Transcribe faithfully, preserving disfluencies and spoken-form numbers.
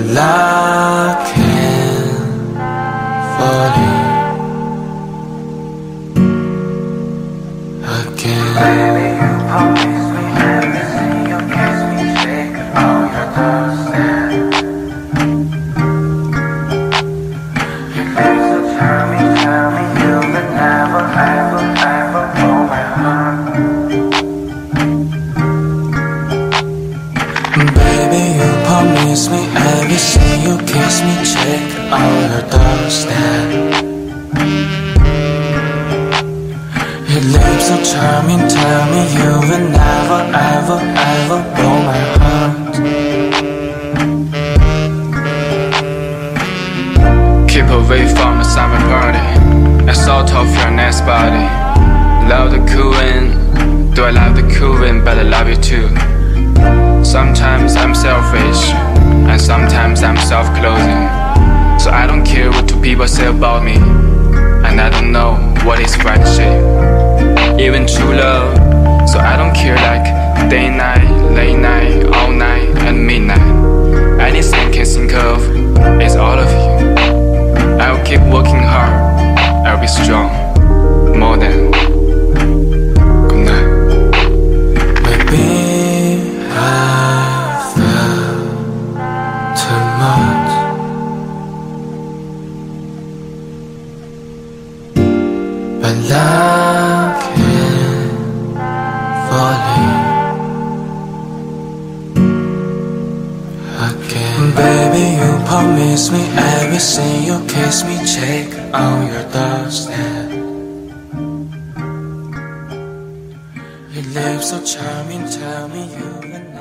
but I can't fall in again. Baby, you promised me everything. You kissed me, shake all your doorstep. Your lips are charming, charming. You would never, ever, ever blow my heart. Baby, you promise me everything. You kiss me, check all your doorstep. Your lips so charming, tell me you will never, ever, ever blow my heart. Keep away from the summer party. I sort of your nice body. Love the cooling, do I love the cooling, but I love you too. Sometimes I'm selfish, and sometimes I'm self-closing. So I don't care what two people say about me, and I don't know what is friendship, even true love. So I don't care like day night, late night, all night and midnight. Anything I can think of is all of you. I'll keep working hard, I'll be strong, more than. Good night. Maybe I felt too much, but I can't fall in again. Baby, you promise me everything. You kiss me, check on your doorstep. Your lips so charming, tell me you will